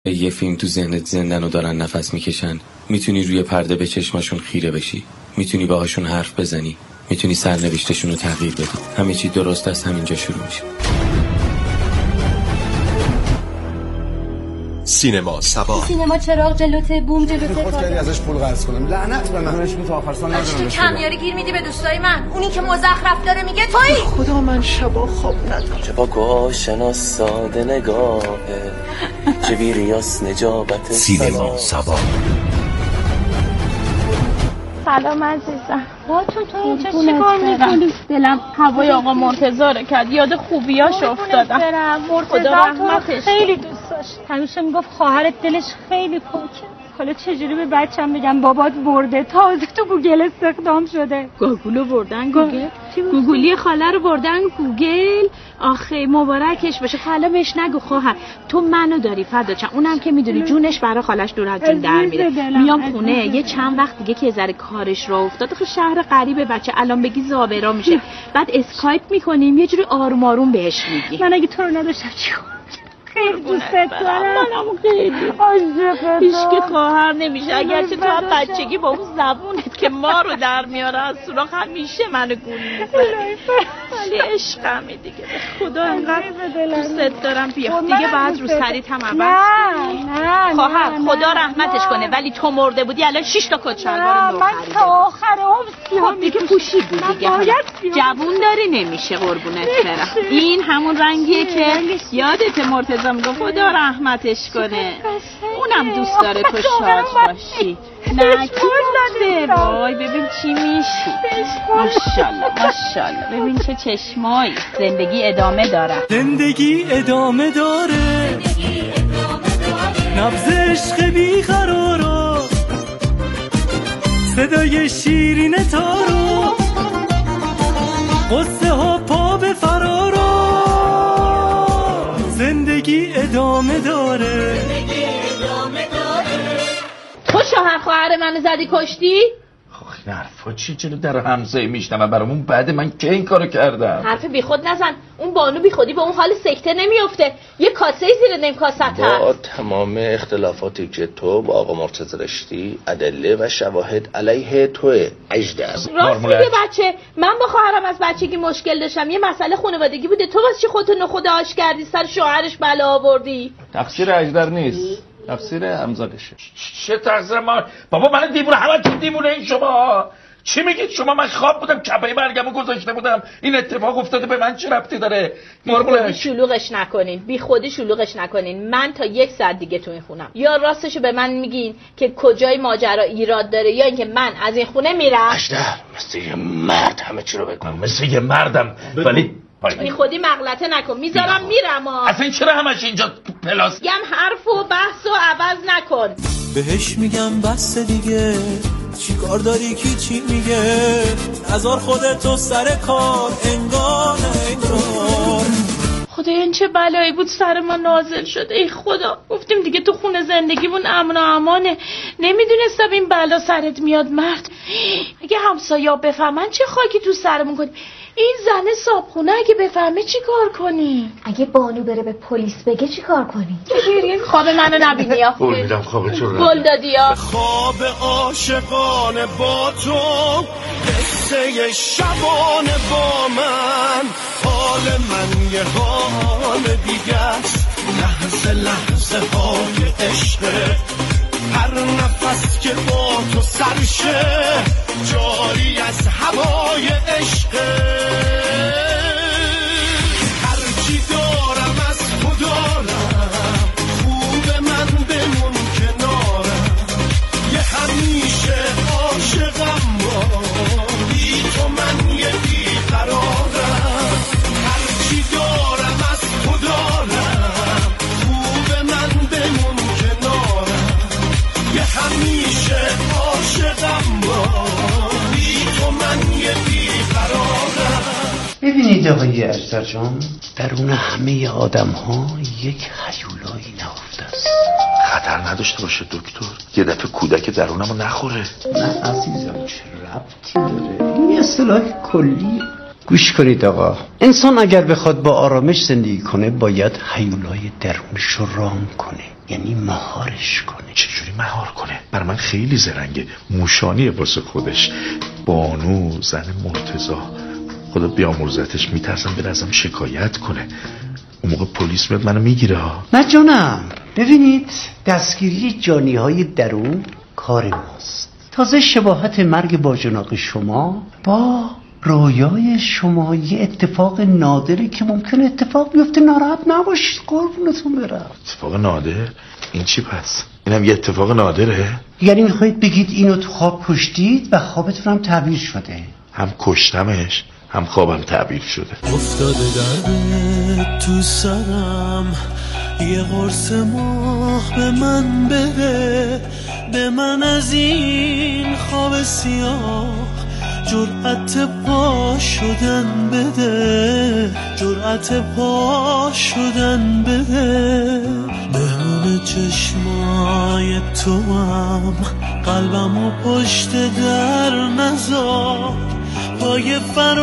یه فیلم تو ذهنت زندن و دارن نفس میکشن، میتونی روی پرده به چشماشون خیره بشی، میتونی باهاشون حرف بزنی، میتونی سرنوشتشون رو تغییر بدی. همه چی درست از همینجا شروع میشه. سینما سبا. سینما چراغ جلوته، بوم جلوته. خود کردی ازش پول قرض کنم. لعنت به منش تا آخر سال ندارم. کمیاری گیر میدی به دوستای من. اونی که مزخرف داره میگه تویی. خدا من شبا خواب ندارم. چه پاک شناس ساده نگاهه، چه بیریاس نجابت سینما سبا. سلام عزیزم. با تو اینجا چی کار میکنی؟ دلم هوای آقا مرتضی کرد، یاد خوبیاش افتادم. خدا رحمتش خیلی دوست داشت. همیشه میگفت خواهرت دلش خیلی پاکه. حالا چجوری به بچم بگم بابات برده، تازه تو گوگل استخدام شده. گوگلو بردن گوگل؟ گوگلی خاله رو بردن گوگل. آخه مبارکش باشه. حالا بهش نگو خواهر، تو منو داری فدا چم. اونم که میدونی جونش برای خالش دور از جون در میره. میام خونه یه چند وقت دیگه که ذره کارش را افتاد، خب شهر غریبه بچه، الان بگی زابرا میشه. بعد اسکایپ میکنیم یه جوری آروم آروم بهش میگی. من اگه تو رو نداشتم چیکار؟ خیلی دوست دارم. منم خیلی عاشقتم. هیچ خواهر نمیشه. اگرچه تو هم بچگی با اون زبونت که ما رو در میاره از سوراخ همیشه منو گول میزنی. چه عشقمی دیگه. به خدا انقدر دوست دارم. بیا دیگه بعد رو سریت هم عوض نه خواهر خدا رحمتش کنه، ولی تو مرده بودی الان 6 تا کت شلوار نو من تا آخر عمر دیگه پوشیدی دیگه. جوون داری نمیشه قربونت برم. این همون رنگیه که یادت مرتضی میگه خدا رحمتش کنه. اونم دوست داره تو شاد باشی. نه کی گفته؟ وای ببین چی میشی. ماشاءالله ماشاءالله. ببین چه چشمایی. زندگی ادامه داره. زندگی ادامه داره. نبض عشق بیقرارو، صدای شیرین تارو، قصه ها پا به فرارو. زندگی ادامه داره. تو شوهر خواهر منو زدی کشتی؟ این حرفا چی جلو در همسایه میشنم؟ برامون بعد من که این کارو کردم؟ حرف بیخود نزن. اون بانو بیخودی به اون حال سکته نمیفته. یه کاسه زیر نیم کاسه هست. با تمام اختلافاتی که تو با آقا مرتضی داشتی، ادله و شواهد علیه توه. اجده است. راست میگه بچه. من با خواهرم از بچگی مشکل داشتم. یه مسئله خانوادگی بوده. تو واسه چی خودتو نخود آش کردی؟ سر شوهرش بلا آوردی. تقصیر اجدر نیست، تقصیر همزادشه. چه تقصیر ما؟ بابا من دیوونه، همه چی دیوونه این شما. چی میگید شما؟ من خواب بودم، کپه برگمو گذاشته بودم، این اتفاق افتاده، به من چه ربطی داره؟ بی شلوغش نکنین، بی خودی شلوغش نکنین. من تا 1 ساعت دیگه تو این خونم. یا راستشو به من میگین که کجای ماجرا ایراد داره، یا اینکه من از این خونه میرم. اجدر مثل یه مرد همه چی رو بگم. مثل یه مردم، ولی بی خودی مغلطه نکن. میذارم میرم. اصلا چرا همش اینجا پلاس؟ گم حرف و بحث و عوض نکن. بهش میگم بس دیگه، چی کار داری کی چی میگه؟ نذار خودتو سر کار، انگار انگار. خدایا این چه بلایی بود سر ما نازل شده. ای خدا، گفتیم دیگه تو خونه زندگیمون امن و امانه. نمیدونستم این بلا سرت میاد مرد. اگه همسایا بفهمن چه خاکی تو سرمون کنی. این زن صابخونه اگه بفهمه چی کار کنی؟ اگه بانو بره به پلیس بگه چی کار کنی؟ خواب منو نبینی یا قول میدم خواب تو رو گل دادی یا خواب عاشقانه با تو، قصه شبانه با من، حال من یه حال دیگه است. لحظه لحظه های عشقه، هر نفس که با تو سرشه، جاری از هوای عشقه. هرچی دارم از تو دارم، خوب من بمون کنارم. یه همیشه عاشقم با، بی تو من یه بیقرارم. هرچی دارم از تو دارم، خوب من بمون کنارم. یه همیشه عاشقم با، بی تو من یه بیقرارم. ببینید آقای اجدر جان، درون همه آدم ها یک هیولایی نهفته است. خطر نداشته باشه دکتر؟ یه دفعه کودک درونمو نخوره؟ نه عزیزم، چه ربطی داره؟ این اصطلاح کلیه. گوش کنید آقا، انسان اگر بخواد با آرامش زندگی کنه باید هیولای درونش رو رام کنه، یعنی مهارش کنه. چجوری مهار کنه؟ بر من خیلی زرنگه، موشانیه واسه خودش. بانو زن مرتضی، خدا بیامرزتش، میترسم به ازم شکایت کنه، اون موقع پلیس میاد منو میگیره ها. نه جانم، ببینید دستگیری جانی های درون کار ماست. تازه شباهت مرگ باجناق شما با رویای شما یه اتفاق نادری که ممکن اتفاق بیفته، ناراحت نباشید، قربونتون برم. اتفاق نادر؟ این چی پس؟ اینم یه اتفاق نادره؟ یعنی میخواید بگید اینو تو خواب کشتید و خوابتون هم تعبیر شده؟ هم کشتمش هم خوابم تعبیر شده. افتاده درد تو سرم، یه قرص ماه به من بده، به من از این خواب سیاه جرأت پا شدن بده، جرأت پا شدن بده. مهمون چشمای تو هم قلبم و پشت در نذار، پای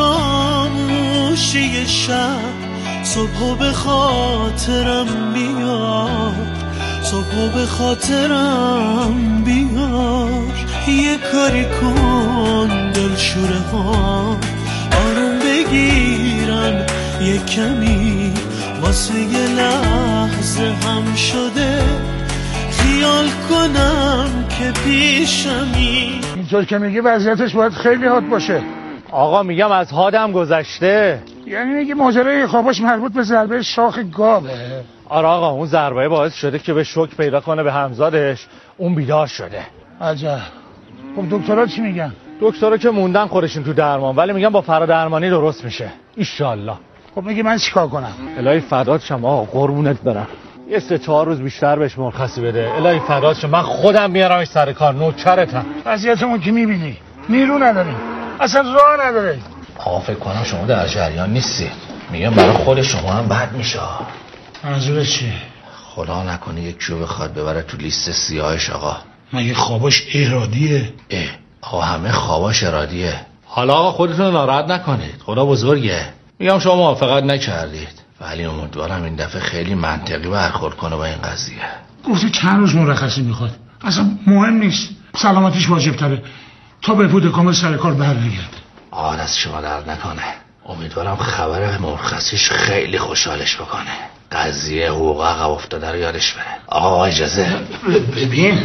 فراموشی شب صبحو به خاطرم بیار، صبحو به خاطرم بیار. یه کاری کن دلشوره ها آروم بگیرن، یه کمی واسه یه لحظه هم شده، خیال کنم که پیشمی. اینطور که میگی وضعیتش باید خیلی حاد باشه. آقا میگم از حادم گذشته. یعنی میگی ماجرای خواباش مربوط به ضربه شاخ گاوه؟ آره آقا، اون ضربه باعث شده که به شوک پیدا کنه به همزادش، اون بیدار شده. عجب. خب دکترها چی میگن؟ دکترها که موندن خودشون تو درمان، ولی میگن با فرادرمانی درست میشه ایشالله. خب میگی من چیکار کنم؟ الهی فدات شم آقا، قربونت برم. یه 3-4 روز بیشتر بهش مرخصی بده. الهی فدات شم، من خودم میارمش سر کار، نوکرتم. وضعیتمون که میبینی، نیرو نداریم، اصلا راه نداره. آقا فکر کنم شما در جریان نیستی، میگم برای خود شما هم بد میشه. منظورت چیه؟ خدا نکنه یک کیو بخواد ببره تو لیست سیاهش. آقا مگه خواباش ارادیه؟ آقا همه خواباش ارادیه. حالا آقا خودتون ناراحت نکنید، خدا بزرگه. میگم شما موافقت نکردید، ولی امیدوارم این دفعه خیلی منطقی برخورد کنه با این قضیه. گفته چند روز مرخصی میخواد، اصلا مهم نیست، سلامتیش واجب تره تا به پود کامل سر کار برنگرد. آن از شما درد نکنه، امیدوارم خبر مرخصیش خیلی خوشحالش بکنه، قضیه حقوق عقب افتاده رو یادش بره. آقا اجازه. ببین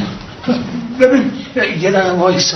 یه دقیقه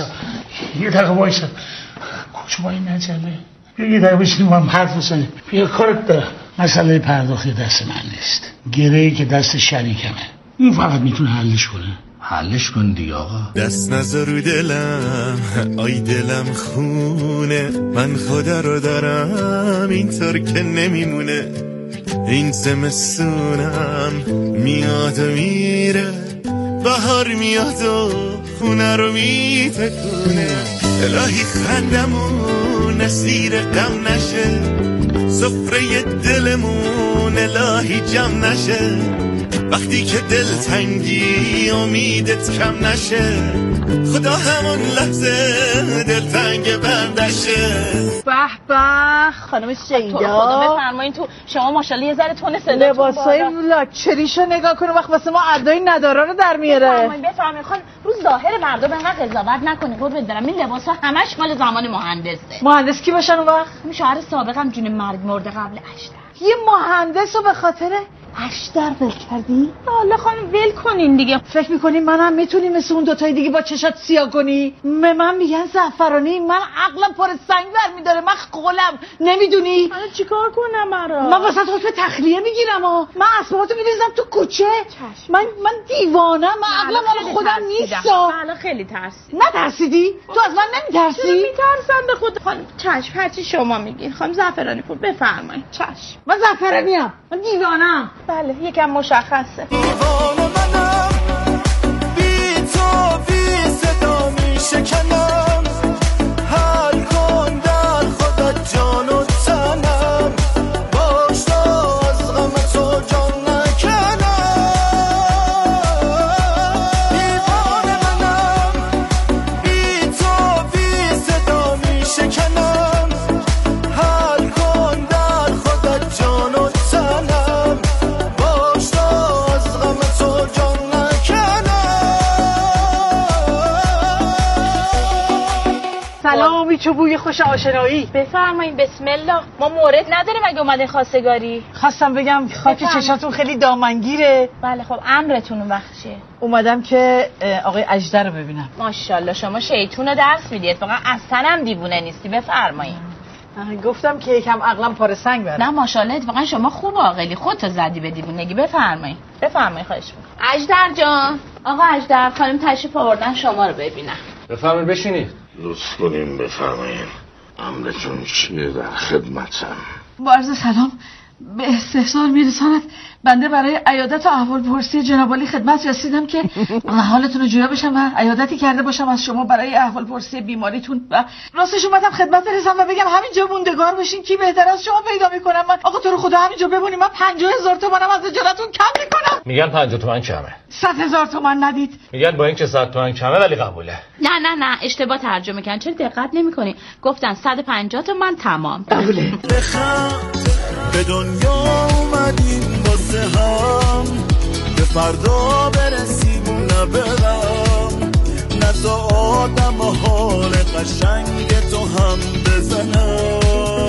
وایسا کجا این نجله؟ یه دقیقه بشینیم با هم حرف بزنیم. بیا کارت دارم. مسئله پرداختی دست من نیست، گرهی که دست شریکمه، اون فقط میتونه حلش کنه. حلش کن دیگه آقا. دست نذارو دلم، آی دلم خونه، من خدا رو دارم اینطور که نمیمونه. این زمستونم میاد و میره، بهار میاد و خونه رو میتکونه. الهی خندمون اسیر غم نشه، سفره دلمون الهی جمع نشه. وقتی که دل تنگی امیدت کم نشه، خدا همون لحظه دل تنگ بردشه. به به خانم شیدا، خدا بفرمایین تو. شما ماشاءالله یه ذره تون صداتون بالا. لباسای لاکچریشو نگاه کنه، وقت واسه ما ادای ندارا رو در میاره. بفرمایین خانم، رو ظاهر مردم انقدر قضاوت نکنید. قربون برم، این لباسا همش مال زمان مهندسه. مهندس کی باشن اون وقت؟ همین شوهر سابقم جون مرگ مرده قبل اشتر. یه مهندس رو به خاطر اشتر ول کردی؟ حالا خانم ول کنین دیگه. فکر میکنی منم میتونی مثل اون دوتای دیگه با چشات سیاه کنی؟ من میگن زعفرانی، من عقلم پر سنگ برمیداره، من قولم نمیدونی؟ حالا چیکار کنم برا؟ من واسه حکم تخلیه میگیرم من اسباباتو میریزم تو کوچه. من دیوانم، من عقلم مال خودم نیست. حالا خیلی ترسیدی. نه ترسیدی؟ تو از من نمیترسی؟ چرا میترسم به خود؟ خانم چشم، هرچی شما میگین. خانم زعفرانی پور بفرمایید. چشم. من زعفرانیم، من دیوانم. بله یکم مشخصه. دیوانه منم، بی تو بی صدا می شکنم، حل کن در خودت جان و تنم، باش تا از غم تو جان نکنم. دیوانه منم، بی تو بی صدا می شکنم، حل چه بوی خوش آشنایی. بفرمایید. بسم الله. ما مورد نداریم اگه اومدین خواستگاری. خواستم بگم خاک چشاتون خیلی دامنگیره. بله خب امرتون اون وقت چیه؟ اومدم که آقای اژدر رو ببینم. ماشاءالله شما شیطون رو درس میدید، واقعا اصلا هم دیوونه نیستی. بفرمایید. گفتم که یکم عقلم پاره سنگ بره. نه ماشاءالله اتفاقا شما خوب عاقلی، خودت زدی به دیوونگی. بفرمایید خواهش می‌کنم. اژدر جان، آقا اژدر خانم تشریف آوردن شما رو ببینن. بفرمایید بشینید. لطف کنین بفرمایید. امرتون چیه؟ در خدمتم. با عرض سلام به استحضار میرساند بنده برای عیادت و احوال پرسی جناب عالی خدمت رسیدم که حالتون رو جویا بشم و عیادتی کرده باشم از شما برای احوال پرسی بیماریتون و راستش اومدم خدمت برسم و بگم همینجا موندگار باشین کی بهتر از شما پیدا میکنم. من آقا تو رو خدا همینجا بمونیم. من 50,000 تومانم از اجارتون کم میکنم. میگن 50 تومن کمه. 100,000 تومان ندید. میگن با اینکه 100 تومن کمه ولی قبوله. نه اشتباه ترجمه کردن. چرا دقت نمی‌کنی؟ گفتن 150 تومن تمام. قبوله. به دنیا اومدیم واسه هم، به فردا برسیم نه برم، نه تا آدم حال قشنگ تو هم بزنم.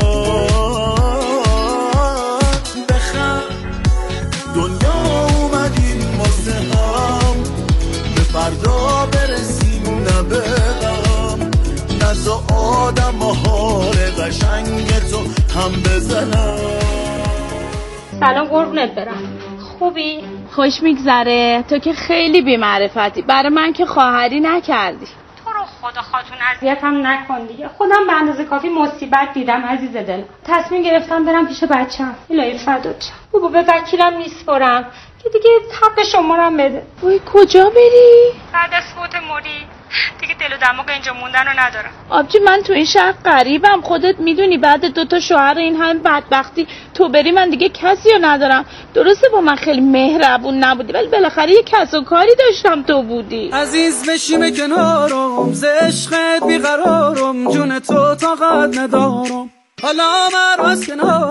بخند دنیا اومدیم واسه هم، به فردا برسیم نه برم، نه تا آدم حال قشنگ تو هم بزنم. سلام قربونت برم. خوبی؟ خوش میگذره؟ تو که خیلی بی‌معرفتی. برای من که خواهری نکردی. تو رو خدا خاتون اذیتم نکن دیگه. خودم به اندازه کافی مصیبت دیدم عزیز دلم. تصمیم گرفتم برم پیش بچه‌م. الهی فدات شم. بابا به وکیلم میسپرم که دیگه حق شما رو بده. وای کجا بری؟ بعد از فوت موری دیگه دل و دماغ اینجا موندن رو ندارم. آبجی من تو این شهر غریبم. خودت میدونی بعد 2 شوهر این هم بدبختی تو بری من دیگه کسی رو ندارم. درسته با من خیلی مهربون نبودی ولی بالاخره یه کس و کاری داشتم تو بودی. عزیز بشیم کنارم ز عشقت بیقرارم، جون تو طاقت ندارم. حالا مرو از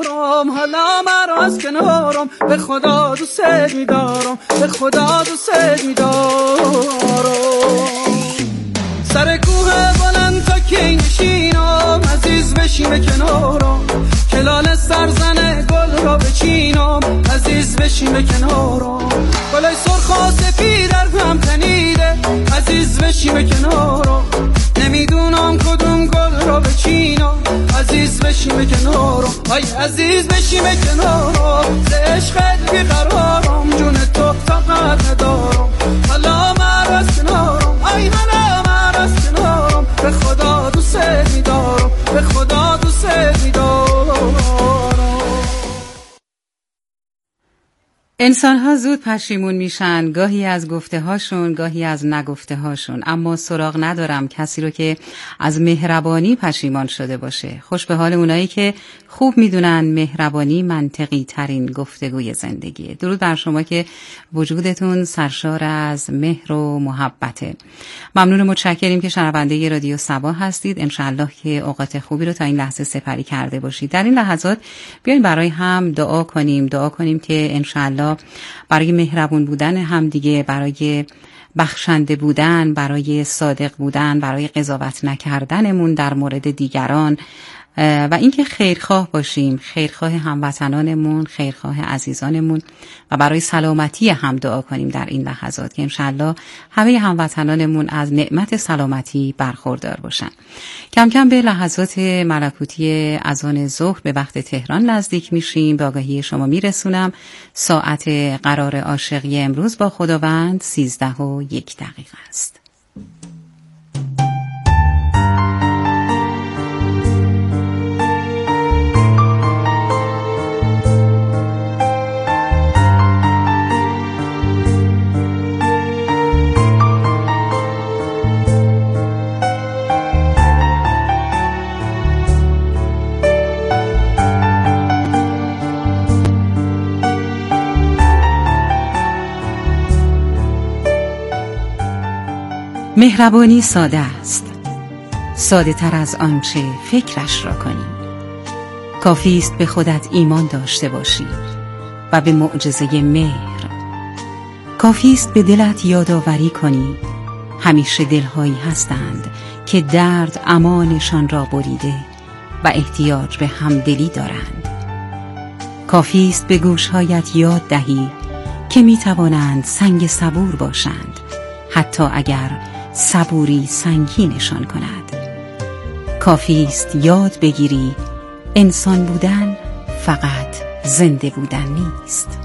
کنارم، به خدا دوست می‌دارم، به خدا دوست می‌دارم. سر کوه بلند تا کی نشینم، عزیز بشیم کنارم، کلال سرزن گل را بچینم، عزیز بشیم کنارم. گلای سرخ و سفید در هم تنیده، عزیز بشیم کنارم، نمیدونم کدوم گل را بچینم، عزیز بشیم کنارم. آی عزیز بشیم کنارم، ز عشقت بیقرارم، جون تو طاقت ندارم. حالا مرو از کنارم، آی حالا مرو از کنارم، به خدا دوست می‌دارم، به خدا دوست می‌دارم. انسان‌ها زود پشیمون میشن، گاهی از گفته هاشون، گاهی از نگفته هاشون، اما سراغ ندارم کسی رو که از مهربانی پشیمان شده باشه. خوش به حال اونایی که خوب میدونن مهربانی منطقی ترین گفتگوی زندگیه. درود بر شما که وجودتون سرشار از مهر و محبته. ممنون و متشکریم که شنونده رادیو صبا هستید. انشالله که اوقات خوبی رو تا این لحظه سپری کرده باشید. در این لحظات بیاین برای هم دعا کنیم که انشالله برای مهربون بودن هم دیگه، برای بخشنده بودن، برای صادق بودن، برای قضاوت نکردنمون در مورد دیگران و اینکه خیرخواه باشیم، خیرخواه هموطنانمون، خیرخواه عزیزانمون و برای سلامتی هم دعا کنیم در این لحظات که انشالله همه هموطنانمون از نعمت سلامتی برخوردار باشن. کم کم به لحظات ملکوتی اذان ظهر به وقت تهران نزدیک میشیم. به آگاهی شما میرسونم ساعت قرار عاشقی امروز با خداوند 13:01 است. مهربانی ساده است، ساده تر از آنچه فکرش را کنی. کافی است به خودت ایمان داشته باشی و به معجزه مهر. کافی است به دلت یادآوری کنی همیشه دلهایی هستند که درد امانشان را بریده و احتیاج به همدلی دارند. کافی است به گوشهایت یاد دهی که می توانند سنگ صبور باشند، حتی اگر صبوری سنگینشان کند. کافی است یاد بگیری انسان بودن فقط زنده بودن نیست.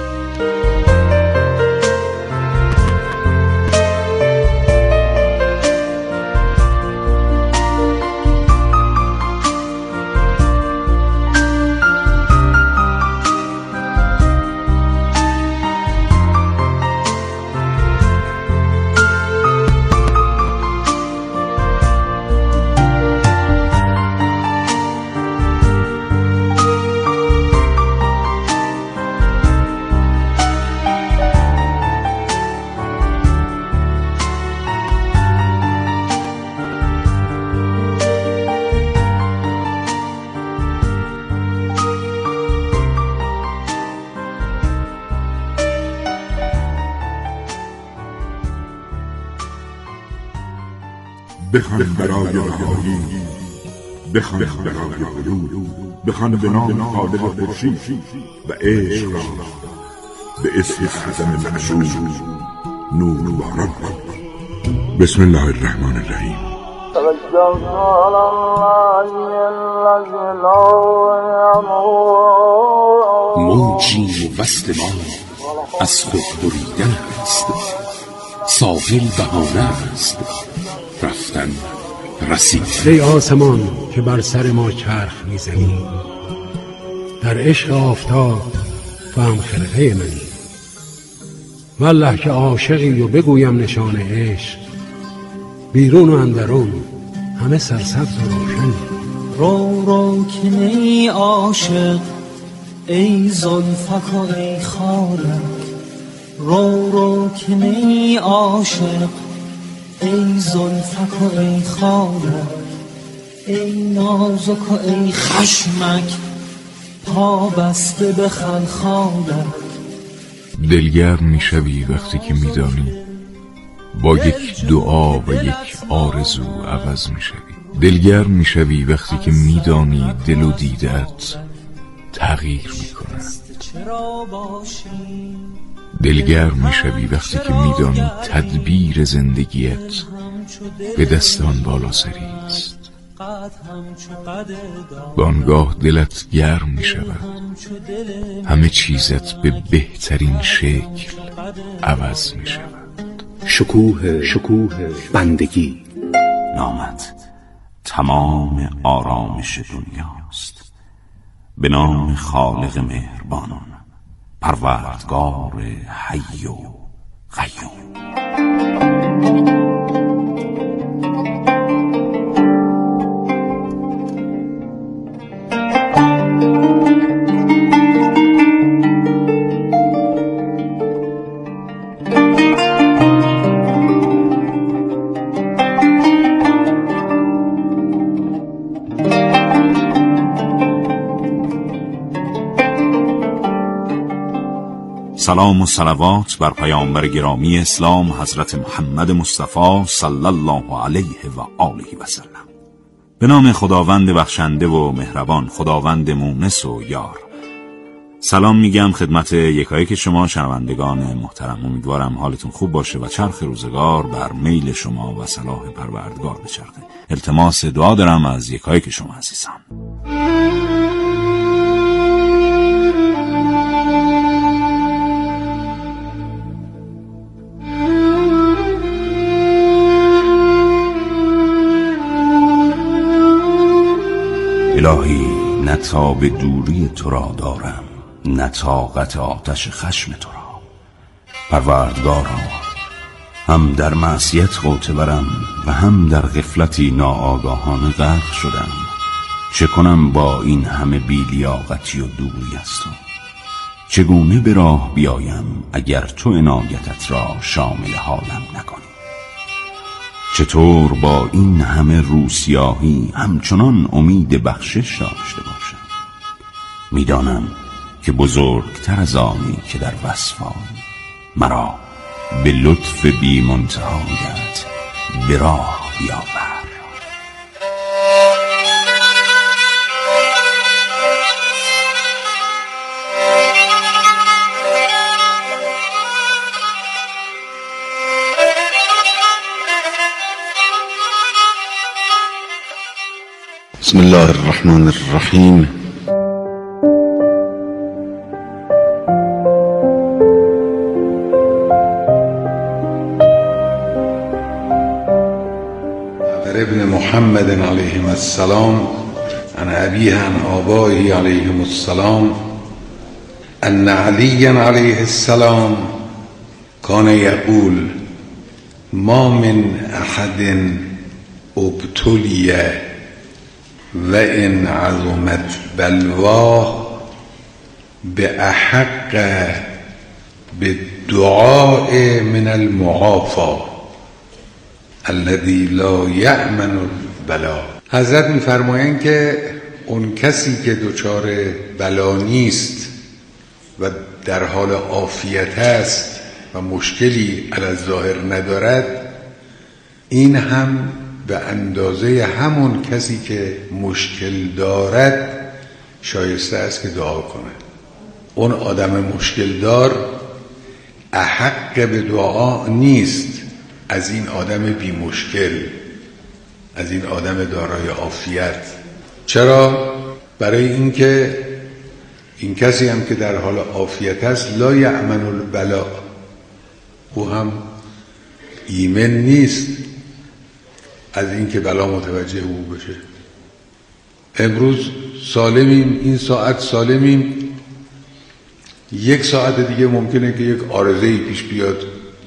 بخوان برای رهایی، بخوان برای حلول، بخوان به نام خالق خورشید و عشق را به اسم خزم معشوق نور باران کن. بسم الله الرحمن الرحیم. موجی و وصل ما از خود بریدن است، ساحل بهانه است رفتن رسید. ای آسمان که بر سر ما چرخ میزنی، در عشق آفتاب تو هم خرقه منی. والله که عاشقی و بگویم نشان عشق، بیرون و اندرون همه سرسبز و روشنی. رو که نی عاشق ای زلفک و ای خالک، رو که نی عاشق ای زلفک و ای خالک، ای نازک و ای خشمک پا بسته بخند خالک. دلگرم میشوی وقتی که میدانی با یک دعا و یک آرزو عوض میشوی. دلگرم میشوی وقتی که میدانی دل و دیدت تغییر میکنند. دلگرم میشوی وقتی که میدانی تدبیر زندگیت به دستان بالا سری است. بانگاه دلت گرم میشود، همه چیزت به بهترین شکل عوض میشود. شکوه بندگی. نامت تمام آرامش دنیاست. به نام خالق مهربان، پروردگار حی و قیوم. سلام و صلوات بر پیامبر گرامی اسلام حضرت محمد مصطفی صلی الله علیه و آله و سلم. به نام خداوند بخشنده و مهربان، خداوند مونس و یار. سلام میگم خدمت یکایک شما شنوندگان محترم. امیدوارم حالتون خوب باشه و چرخ روزگار بر میل شما و صلاح پروردگار بچرخه. التماس دعا دارم از یکایک شما عزیزان. الهی نه تاب دوری تو را دارم، نه طاقت آتش خشم تو را. پروردگارا، هم در معصیت غوطه برم و هم در غفلتی ناآگاهانه غرق شدم. چه کنم با این همه بی‌لیاقتی و دوری از تو؟ چگونه به راه بیایم اگر تو عنایتت را شامل حالم نکنی؟ چطور با این همه روسیاهی همچنان امید بخشش داشته باشم؟ میدانم که بزرگتر از آنی که در وصف آیی، مرا به لطف بی منتهایت به راه بیاور. بسم الله الرحمن الرحیم. ابن محمد علیه السلام عن ابیه عن آبائه علیهم السلام ان علی علیه السلام کان یقول ما من احد ابتلیه و ان عظمت بلواه به احق به دعاء من المعافى الذي لا یأمن البلا. حضرت می‌فرمایند که اون کسی که دچار بلا نیست و در حال عافیت است و مشکلی علی الظاهر ندارد، این هم به اندازه همون کسی که مشکل دارد شایسته است که دعا کنه. اون آدم مشکل دار احق به دعا نیست از این آدم بی مشکل، از این آدم دارای عافیت. چرا؟ برای اینکه این کسی هم که در حال عافیت است لا یأمن البلا، او هم ایمن نیست از اینکه بلا متوجه او بشه. امروز سالمیم، این ساعت سالمیم، یک ساعت دیگه ممکنه که یک عارضه‌ای پیش بیاد،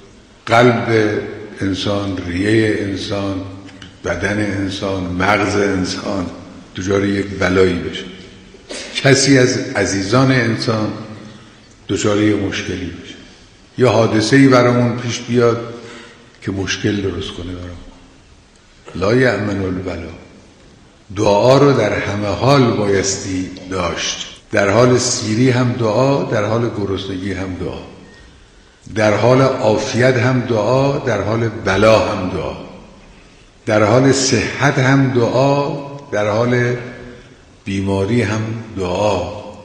قلب انسان، ریه انسان، بدن انسان، مغز انسان دچار یک بلایی بشه، کسی از عزیزان انسان دچار یک مشکلی بشه، یا حادثه‌ای برامون پیش بیاد که مشکل درست کنه برامون. لا یأمن البلا. دعا رو در همه حال بایستی داشت، در حال سیری هم دعا، در حال گرسنگی هم دعا، در حال عافیت هم دعا، در حال بلا هم دعا، در حال صحت هم دعا، در حال بیماری هم دعا.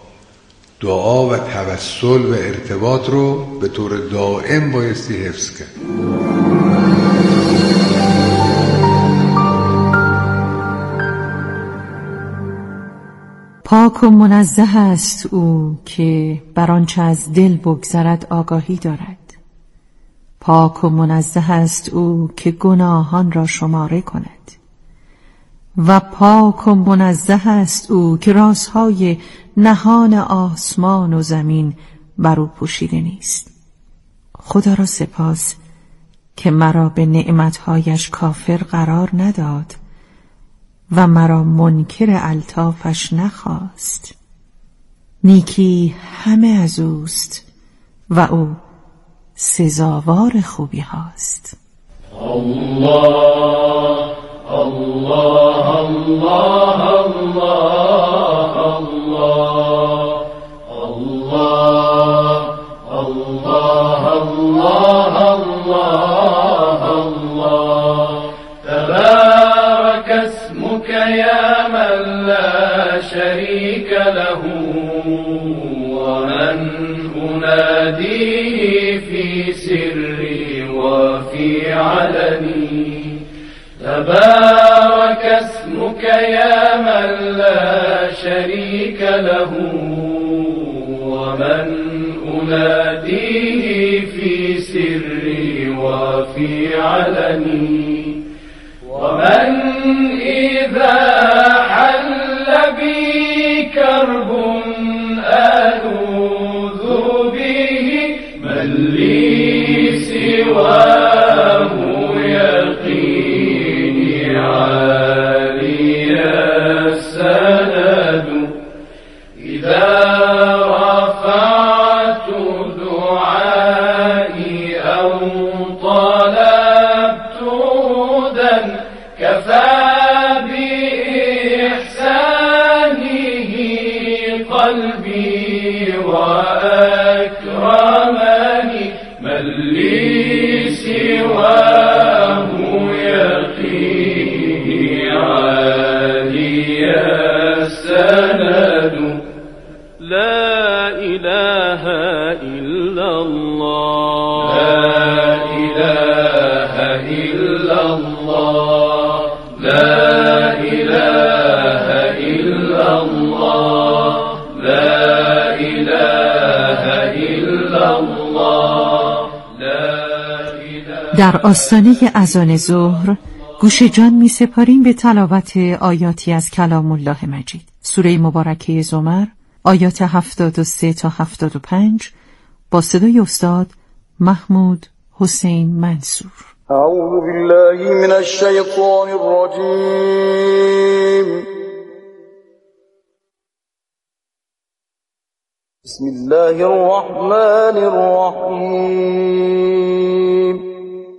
دعا و توسل و ارتباط رو به طور دائم بایستی حفظ کرد. پاک و منزه است او که بر آنچه از دل بگذرد آگاهی دارد. پاک و منزه است او که گناهان را شماره کند. و پاک و منزه است او که رازهای نهان آسمان و زمین بر او پوشیده نیست. خدا را سپاس که مرا به نعمتهایش کافر قرار نداد و مرا منکر الطافش نخواست. نیکی همه از اوست و او سزاوار خوبی هاست. الله الله الله الله الله الله الله الله الله الله تبارك اسمك يا من لا شريك له ومن أناديه في سري وفي علني تبارك اسمك يا من لا شريك له ومن أناديه في سري وفي علني ومن إذا حل بي كرب ألوذ به من لي سواه يقيني عالي السند إذا رفعت دعائي أو طلبت هدى كفى بي در آستانه اذان ظهر گوش جان می سپاریم به تلاوت آیاتی از کلام الله مجید. سوره مبارکه زمر آیات 73 تا 75 با صدای استاد محمود حسین منصور. اعوذ بالله من الشیطان الرجیم. بسم الله الرحمن الرحیم.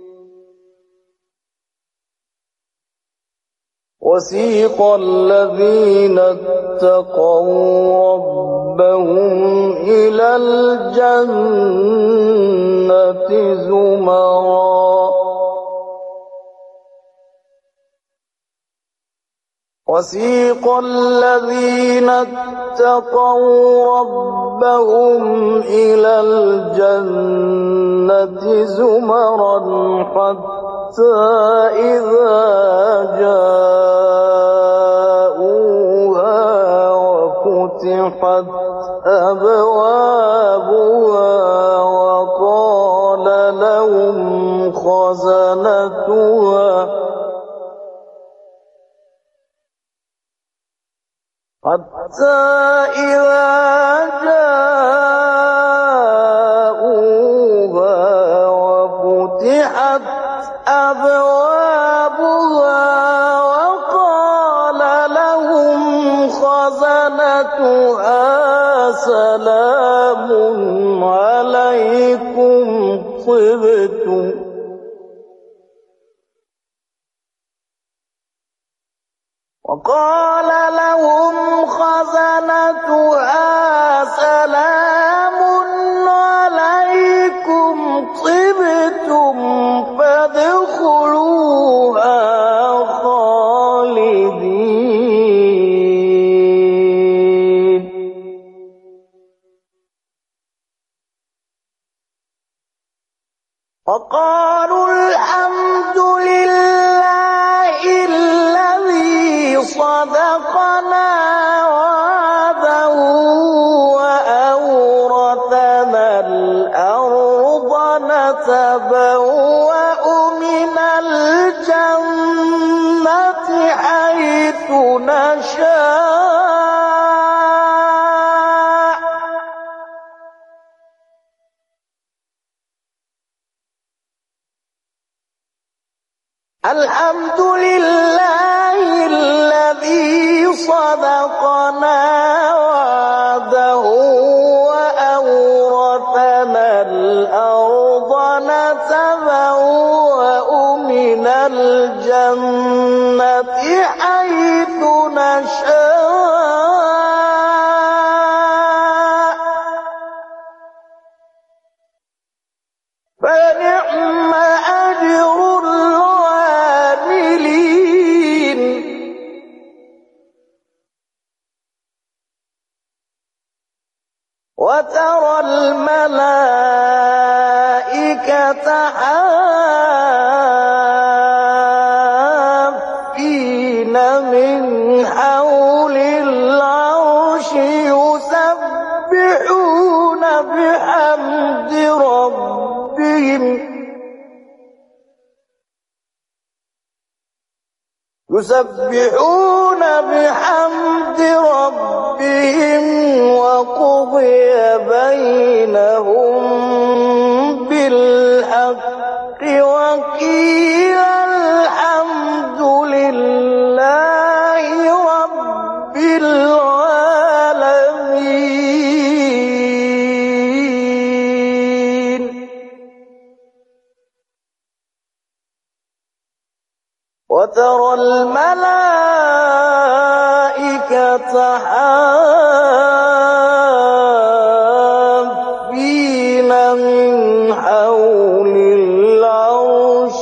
وسيق الذين اتقوا ربهم إلى الجنة زمرا وسيق الذين اتقوا ربهم إلى الجنة زمرا حتى إذا جاءوها وفتحت أبوابها وقال لهم خزنتها حتى إذا جاءوها وفتحت أبوابها وقال لهم خزنتها سلام عليكم طبتم وقال لهم خزنتها سلام عليكم طبتم فادخلوها خالدين. وقالوا الحمد لله الذي صدقنا وعده وأورثنا الأرض نتبوأ من الجنة حيث نشاء الحمد لله الذي صدقنا وعده وأورثنا الأرض نتبوأ من الجنة حيث نشاء فنعم أجر العاملين. وترى الملائكة حافين من حول العرش يسبحون بحمد ربهم وقضي بينهم بالحق وقيل الحمد لله رب العالمين. وترى الملائكة